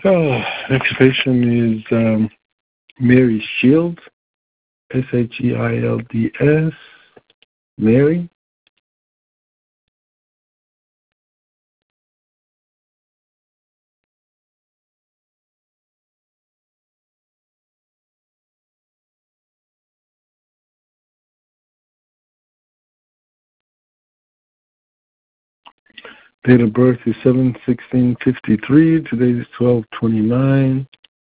Next patient is Mary Shields, Shields, Mary. Date of birth is 7/16/53. Today is 12/29.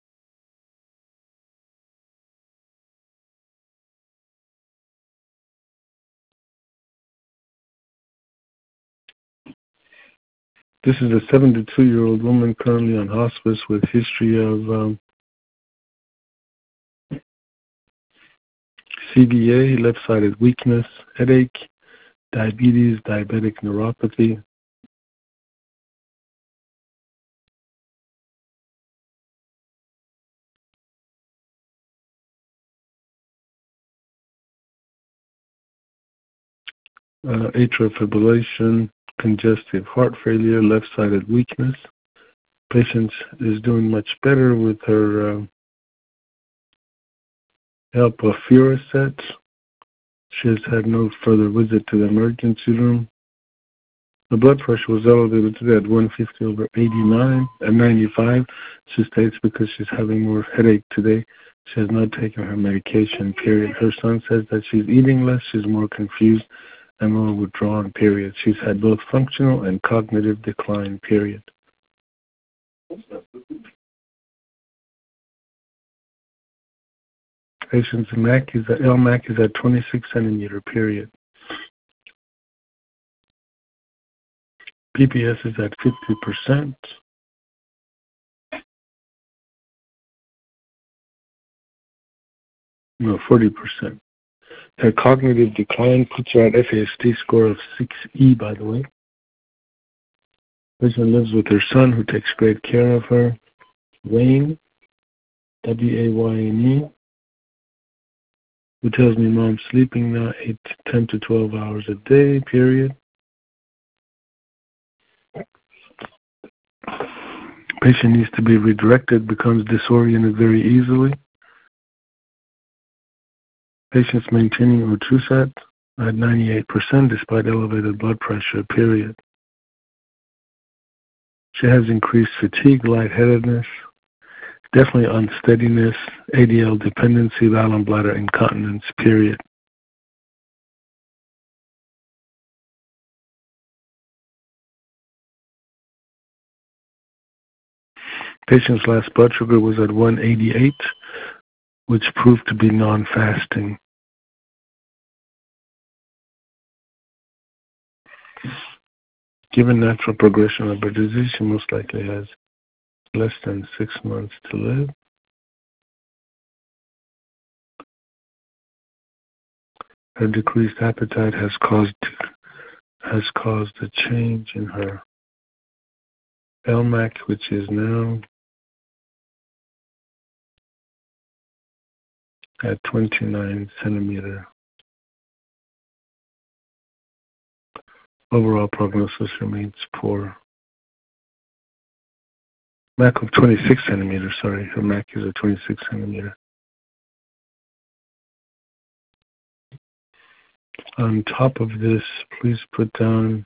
This is a 72-year-old woman currently on hospice with history of CVA, left-sided weakness, headache, diabetes, diabetic neuropathy. Atrial fibrillation, congestive heart failure, left-sided weakness. Patient is doing much better with her help of Furostat. She has had no further visit to the emergency room. The blood pressure was elevated today at 150/89 at 95. She states because she's having more headache today. She has not taken her medication, period. Her son says that she's eating less, she's more confused, and more withdrawn, period. She's had both functional and cognitive decline, period. Patient's LMAC is at 26 centimeter, period. PPS is at 50%. No, 40%. Her cognitive decline puts her at FAST score of 6E, by the way. Patient lives with her son, who takes great care of her. Wayne, W-A-Y-N-E, who tells me mom's sleeping now 10 to 12 hours a day, period. Patient needs to be redirected, becomes disoriented very easily. Patient's maintaining Otrusat at 98% despite elevated blood pressure, period. She has increased fatigue, lightheadedness, definitely unsteadiness, ADL dependency, bowel and bladder incontinence, period. Patient's last blood sugar was at 188, which proved to be non-fasting. Given natural progression of her disease, she most likely has less than 6 months to live. Her decreased appetite has caused a change in her LMAC, which is now at 29 centimeter. Overall prognosis remains poor. MAC of 26 centimeters, sorry. Her MAC is at 26 centimeter. On top of this, please put down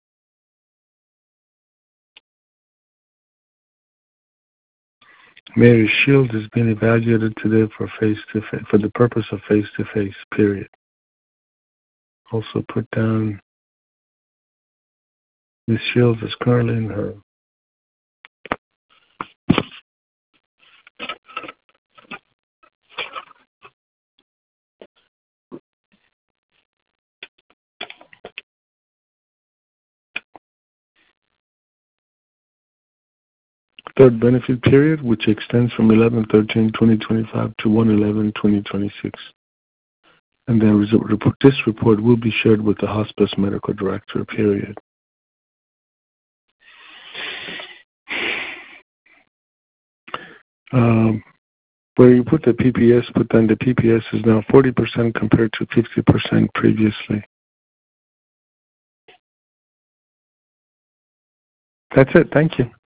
Mary Shields is being evaluated today for the purpose of face-to-face, period. Also put down Ms. Shields is currently in her third benefit period, which extends from 11/13/2025 to 1/11/2026. And then this report will be shared with the hospice medical director, period. Where you put the PPS, put down the PPS is now 40% compared to 50% previously. That's it. Thank you.